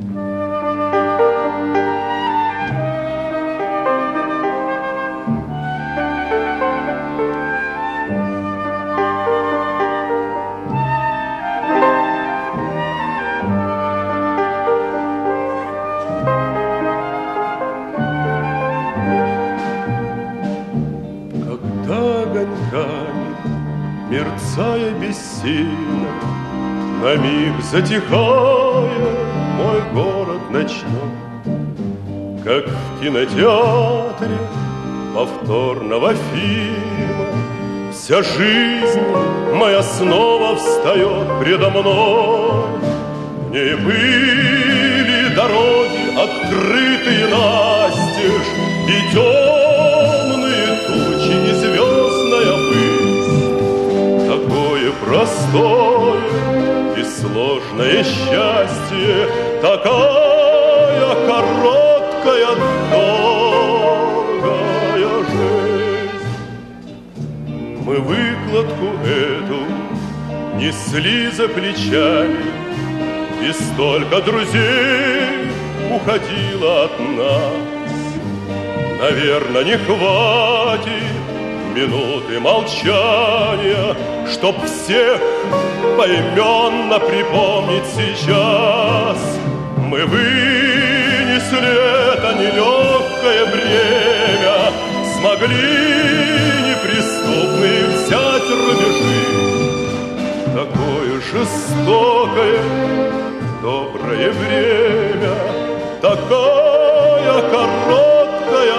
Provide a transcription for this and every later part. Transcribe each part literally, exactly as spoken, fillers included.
Мерцая бессильно, на миг затихая, мой город ночной, как в кинотеатре повторного фильма, вся жизнь моя снова встает предо мной. В ней были дороги, открытые настежь, и темные тучи, и звездная пыль. Такое простое и сложное счастье, такая короткая, долгая жизнь. Мы выкладку эту несли за плечами, и столько друзей уходило от нас. Наверное, не хватит минуты молчания, чтоб всех поименно припомнить сейчас. Мы вынесли это нелегкое бремя, смогли неприступные взять рубежи. Такое жестокое, доброе время, такая короткая,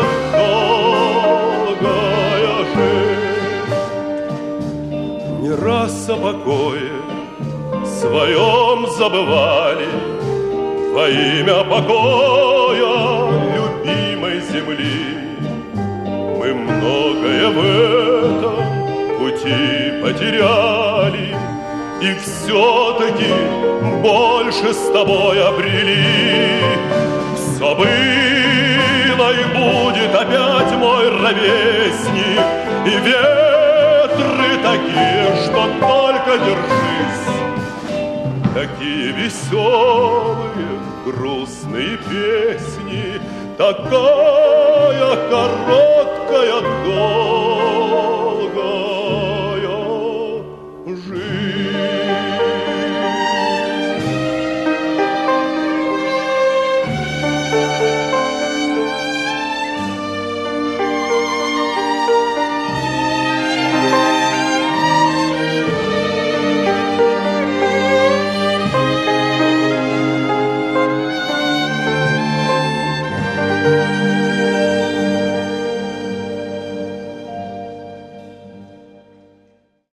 долгая жизнь. Не раз о покое своем забывали во имя покоя любимой земли. Мы многое в этом пути потеряли, и все-таки больше с тобой обрели. Все было и будет опять мой ровесник, и ветры такие, что только держись. Такие веселые, грустные песни, такая короткая дорога.